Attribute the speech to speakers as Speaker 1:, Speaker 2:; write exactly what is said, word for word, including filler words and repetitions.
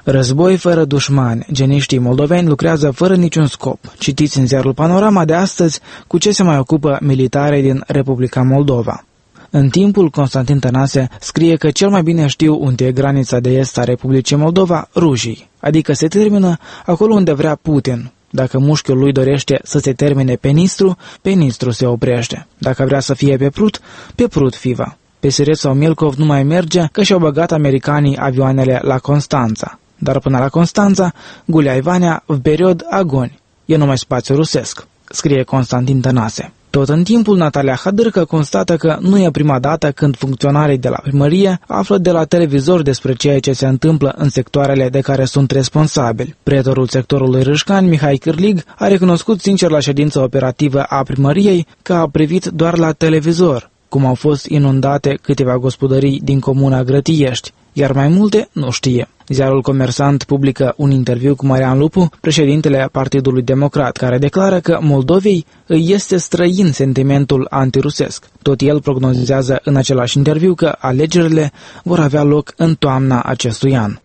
Speaker 1: Război fără dușmani. Geniștii moldoveni lucrează fără niciun scop. Citiți în ziarul Panorama de astăzi cu ce se mai ocupă militarii din Republica Moldova. În timpul, Constantin Tănase scrie că cel mai bine știu unde e granița de est a Republicii Moldova, rușii, adică se termină acolo unde vrea Putin. Dacă mușchiul lui dorește să se termine pe Nistru, pe Nistru se oprește. Dacă vrea să fie pe Prut, pe Prut fiva. Pe Siret sau Milcov nu mai merge, că și-au băgat americanii avioanele la Constanța. Dar până la Constanța, Gulea Ivanea, v period, agoni. E numai spațiu rusesc, scrie Constantin Tănase. Tot în timpul, Natalia Hădârcă constată că nu e prima dată când funcționarii de la primărie află de la televizor despre ceea ce se întâmplă în sectoarele de care sunt responsabili. Pretorul sectorului Râșcani, Mihai Cârlig, a recunoscut sincer la ședința operativă a primăriei că a privit doar la televizor cum au fost inundate câteva gospodării din comuna Grătiești, iar mai multe nu știe. Ziarul Comerçant publică un interviu cu Marian Lupu, președintele Partidului Democrat, care declară că Moldovei îi este străin sentimentul antirusesc. Tot el prognozează în același interviu că alegerile vor avea loc în toamna acestui an.